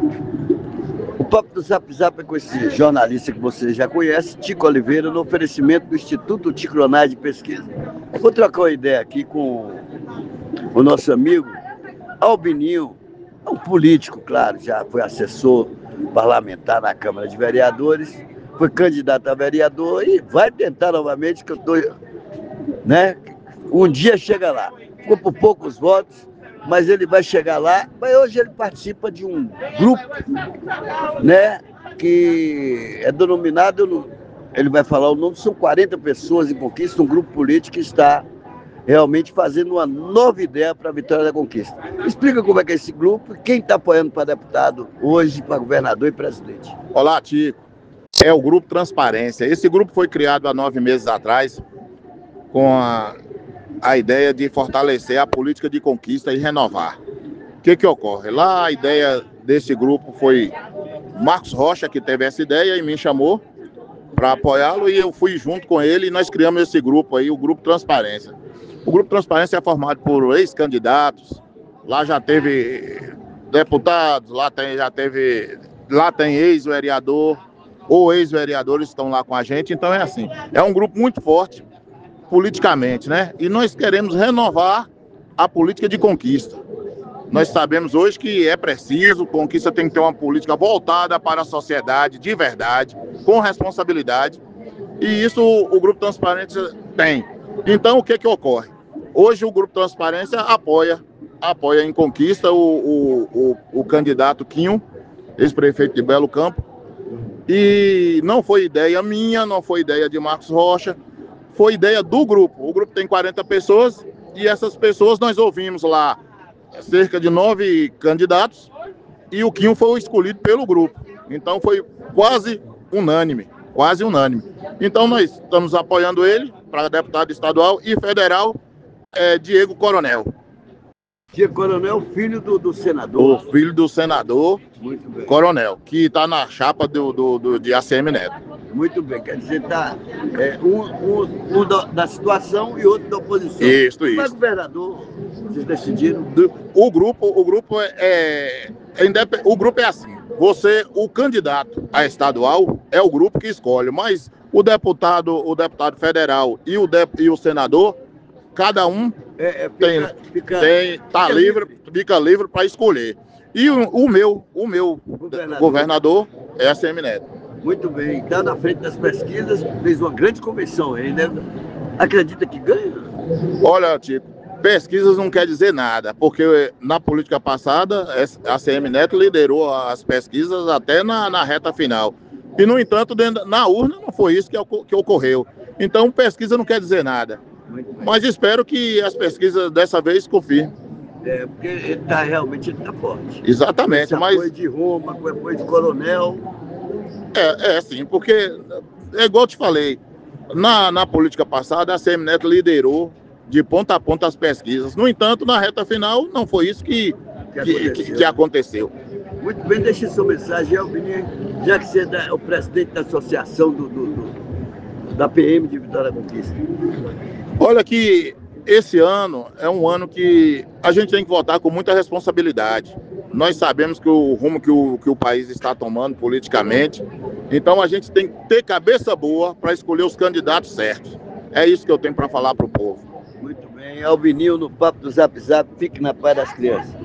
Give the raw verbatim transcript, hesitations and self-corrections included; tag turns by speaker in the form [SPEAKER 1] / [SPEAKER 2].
[SPEAKER 1] O Papo do Zap Zap é com esse jornalista que você já conhece, Tico Oliveira, no oferecimento do Instituto Ticronais de Pesquisa. Vou trocar uma ideia aqui com o nosso amigo Albininho, um político, claro, já foi assessor parlamentar na Câmara de Vereadores, foi candidato a vereador e vai tentar novamente, que eu estou, né? Um dia chega lá. Ficou por poucos votos, mas ele vai chegar lá. Mas hoje ele participa de um grupo, né, que é denominado, ele vai falar o nome, são quarenta pessoas em Conquista, um grupo político que está realmente fazendo uma nova ideia para a vitória da Conquista. Explica como é que é esse grupo e quem está apoiando para deputado hoje, para governador e presidente.
[SPEAKER 2] Olá, Tico. É o Grupo Transparência. Esse grupo foi criado há nove meses atrás com a, a ideia de fortalecer a política de conquista e renovar. O que que ocorre? Lá a ideia desse grupo foi Marcos Rocha, que teve essa ideia e me chamou para apoiá-lo, e eu fui junto com ele e nós criamos esse grupo aí, o Grupo Transparência. O Grupo Transparência é formado por ex-candidatos, lá já teve deputados, lá tem, já teve, lá tem ex-vereador, ou ex-vereadores estão lá com a gente, então é assim, é um grupo muito forte politicamente, né? E nós queremos renovar a política de conquista. Nós sabemos hoje que é preciso, Conquista tem que ter uma política voltada para a sociedade, de verdade, com responsabilidade, e isso o Grupo Transparência tem. Então, o que que ocorre? Hoje o Grupo Transparência apoia, apoia em Conquista o, o, o, o candidato Quinho, ex-prefeito de Belo Campo, e não foi ideia minha, não foi ideia de Marcos Rocha, foi ideia do grupo. O grupo tem quarenta pessoas e essas pessoas nós ouvimos lá cerca de nove candidatos e o Quinho foi o escolhido pelo grupo. Então foi quase unânime, quase unânime. Então nós estamos apoiando ele para deputado estadual e federal, é, Diego Coronel.
[SPEAKER 1] Diego Coronel, filho do, do senador.
[SPEAKER 2] O filho do senador Coronel, que está na chapa do, do, do, de A C M Neto.
[SPEAKER 1] Muito bem, quer dizer, tá, é, um, um, um da, da situação e outro da oposição.
[SPEAKER 2] Isso, isso.
[SPEAKER 1] Mas, governador, vocês decidiram?
[SPEAKER 2] O grupo, o grupo é, é, é independ... o grupo é assim. Você, o candidato a estadual é o grupo que escolhe, mas o deputado, o deputado federal e o, de, e o senador, cada um
[SPEAKER 1] é, é, fica,
[SPEAKER 2] tem,
[SPEAKER 1] fica,
[SPEAKER 2] tem, tá fica livre, livre. fica livre para escolher. E o, o meu, o meu governador, governador é A C M Neto.
[SPEAKER 1] Muito bem, está na frente das pesquisas, fez uma grande convenção aí, né? Acredita que ganha?
[SPEAKER 2] Olha, Tico, pesquisas não quer dizer nada, porque na política passada, a A C M Neto liderou as pesquisas até na, na reta final. E, no entanto, dentro, na urna não foi isso que, que ocorreu. Então, pesquisa não quer dizer nada. Mas espero que as pesquisas dessa vez confirmem.
[SPEAKER 1] É, porque ele está realmente ele tá forte.
[SPEAKER 2] Exatamente,
[SPEAKER 1] com
[SPEAKER 2] mas...
[SPEAKER 1] apoio de Roma, com apoio de Coronel...
[SPEAKER 2] É, é sim, porque é igual eu te falei, na, na política passada a A C M Neto liderou de ponta a ponta as pesquisas. No entanto, na reta final, não foi isso que, que, que, aconteceu. Que, que aconteceu.
[SPEAKER 1] Muito bem, deixe sua mensagem, Albininho, já que você é o presidente da associação do, do, do, da P M de Vitória da Conquista.
[SPEAKER 2] Olha que esse ano é um ano que a gente tem que votar com muita responsabilidade. Nós sabemos que o rumo que o, que o país está tomando politicamente, então a gente tem que ter cabeça boa para escolher os candidatos certos. É isso que eu tenho para falar para o povo.
[SPEAKER 1] Muito bem, Albininho no Papo do Zap Zap, fique na paz das crianças.